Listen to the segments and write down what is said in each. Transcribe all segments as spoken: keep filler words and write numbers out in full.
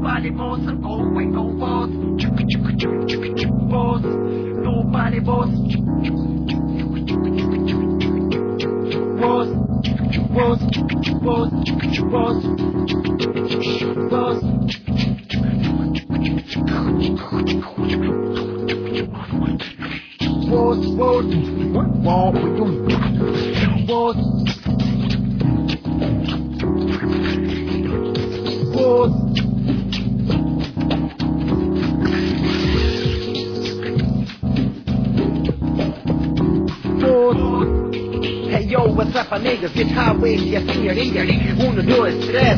Nobody boss, go away, go boss. Boss, nobody boss. Boss, boss, boss, boss, boss. Boss, boss, what wall we doing? Boss, boss. Hey yo, what's up, niggas? Get highways, yes, señorita. Uno, dos, tres,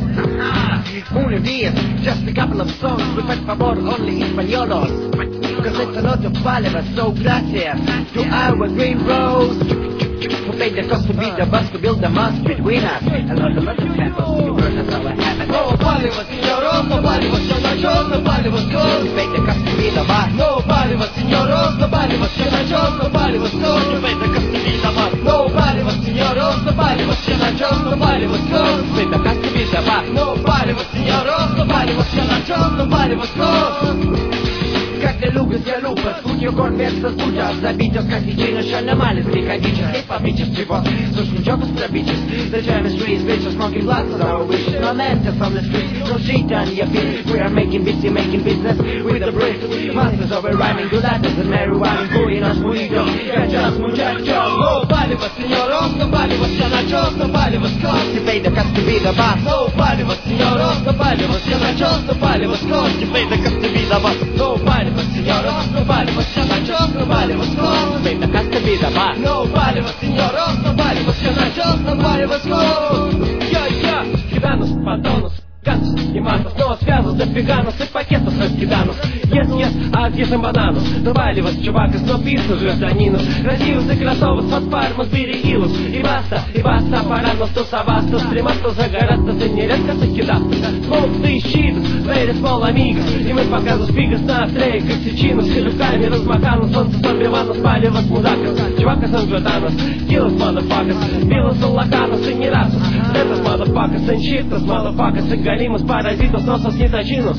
uno, diez. Just a couple of songs, but por favor, only españolos. Cause it's a lot of palabras, so gracias to our green rose. Who paid the cost to be the bus to build the must between us. A lot of other temples, you heard that's how it happened. Nobody was señoros, nobody was senachos, nobody was close. Who paid the cost to be the bus. Nobody was señoros, nobody was senachos, nobody was close. Who paid the cost to be the bus. Nobody was señoros, nobody was senachos, nobody was close. Who paid the cost to be the bus. Nobody was señoros, nobody was senachos, nobody was close. Как для луга для лупа, скутью конверса скута. Забитых косичей, шанамалис, приходичес, хип-хопичес, чего? Слушай, jokes пробичес. The jam is streets, bitches, smoking lots of our wishes. Momentous from the streets, no shit on your feet. We are making busy, making business with the bricks. Masters of rhyming, gulatas and marijuana, including us, we don't catch us, muchachos. Nobody was señoros, nobody was senachos, nobody was close. You pay the cost to be the boss. Nobody was señoros, nobody was senachos, nobody was close. You pay the cost to be the boss. Nobody was señoros, nobody was senachos, nobody was close. You pay the cost to be the boss. Nobody was señoros, nobody was senachos, nobody was close. Я-я, киданус, подонус, ганус и матус. Снова связан за фиганус и пакетов раскиданус. Yes, yes, а где же бананус? Наваливас, чувак, из нопису, гражданинус. Родился красовец, фосфармус, переилус. И баста, и баста, паранус, тусовастус. Стремастус, загорастус, и нередко сокидастус. Смоук, ты щитус, very small amigos. И мы показываем спигас на острее, как сечинус. И руками размаханус, солнце слабиванус, паливас, мудакас. Чувакас, анжатанус, килос, мадофакас. Билос, лаканус, и нерасус. Этот мадофакас, энчитус, мадофакас, и галимус, паразитус, носос, неточинус.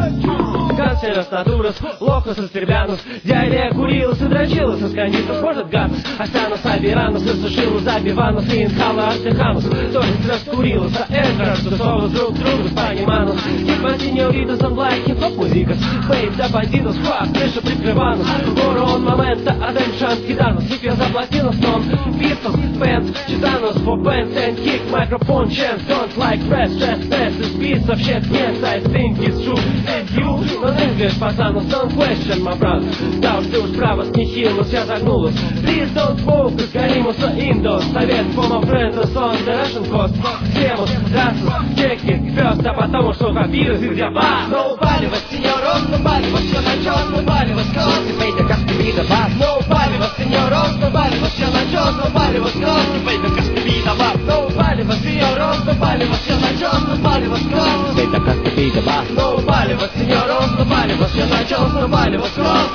Канцерос, натурос, лохус, астербянус. Диарея, курилус, и дрочилус, аскандитус, может гатус. Асянус, абиранус, и сушилус, забиванус, и инхала, артеханус. Торис, раскурилус, а энтрас, тусовус, друг другу, спаниманус. Типа синьоритус, онлайн, хип-хоп, музикас. Фейт, за бандитус, хуак, крыша, прикрыванус. Ворон, момента, аден, шанс, киданус. Сиквел, заплатинус, нон, пистус, пенс, читанус, for pants and kick, microphone, chance, don't like press, stress, stress, this piece of shit, yes, I think it's true. And you, но English, пацанус, don't question, my brother. Да уж ты уж право, снихилус, я загнулась. Please don't smoke, гаримуса, индос. Совет, for my friends, on the Russian coast. Семус, расус, check it first, а потому что как вирус, и где бас. Nobody was señoros, nobody was senachos, nobody was close. You pay the cost to be the boss. Nobody was señoros, nobody was senachos, nobody was close. You pay the cost to be the boss. Nobody was señoros, nobody was senachos, nobody was close. You pay the cost to be the boss. Nobody was señoros, nobody was senachos, nobody was close.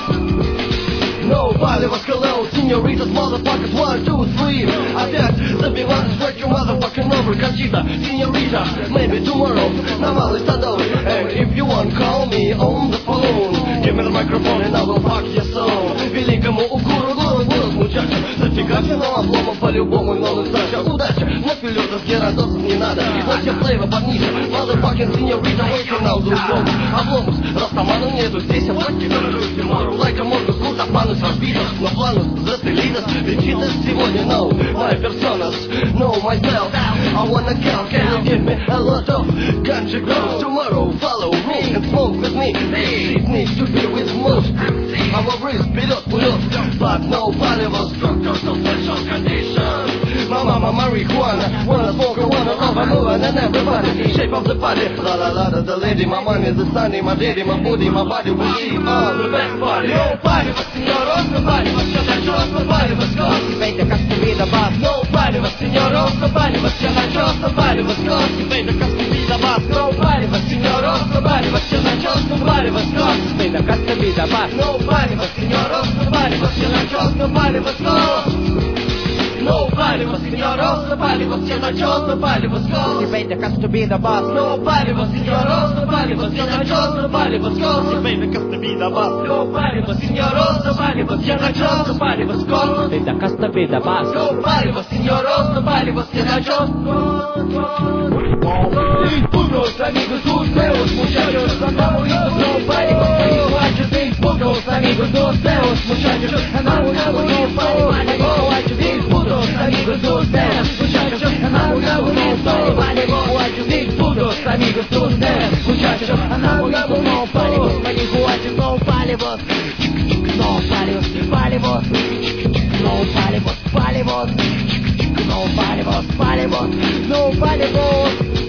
Nobody was hello, senoritas, motherfuckers, one, two, three. Опять забиваться, spread your motherfucking over, Conchita, senorita, maybe tomorrow, Навалый Садовый. And if you want, call me on the phone. Give me the microphone and I will fuck your soul. Великому укуру голос, голос мучача. Зафигаченным обломом по-любому новым сача. Удача, на пилотов геродосов не надо. Вообще флейва подниже, motherfucking senorita, waiting now do wrong. Обломус, растамана нету, здесь я власти горожу. Tomorrow like a morgus, куда панус разбитых. Но планус застрелитос, речитос сегодня, no. My personas, know myself. I wanna count, can you give me a lot of country girls? Tomorrow follow me and smoke with me. This needs to be with most. I'm a wrist, вперед, вперед. But nobody was structured to special conditions. My mama marijuana, wanna smoke, I wanna love, I know, and everybody. Shape of the body, la la la, the lady, my money, the sunny, my daddy, my booty, my body, we keep on the best party. Nobody was señoros, nobody was senachos, nobody was close. You pay the cost to be the boss. Nobody was señoros, nobody was senachos, nobody was close. You pay the cost to be the boss. Nobody was señoros, nobody was senachos, nobody was close. You pay the cost to be the boss. Nobody was señoros, nobody was senachos, nobody was close. No palivo, signoros, no palivo, si una chose, no palivo, Si scos. baby has to be the boss. No palivo, signoros, no palivo, si una chose, no palivo, scos. Baby has to be the boss. No palivo, signoros, no palivo, si una chose, no palivo, scos. Baby has to be the boss. No palivo, signoros, no palivo, si una chose. Putos amigos dos meus muchachos andamos indo no baile, boate vem putos amigos dos meus muchachos andamos indo no baile, boate vem putos amigos dos meus muchachos andamos indo no baile, boate vem putos amigos dos meus muchachos andamos indo no baile, boate no baile, no baile, baile vos, no baile vos, baile vos, no baile vos, baile vos, no baile vos.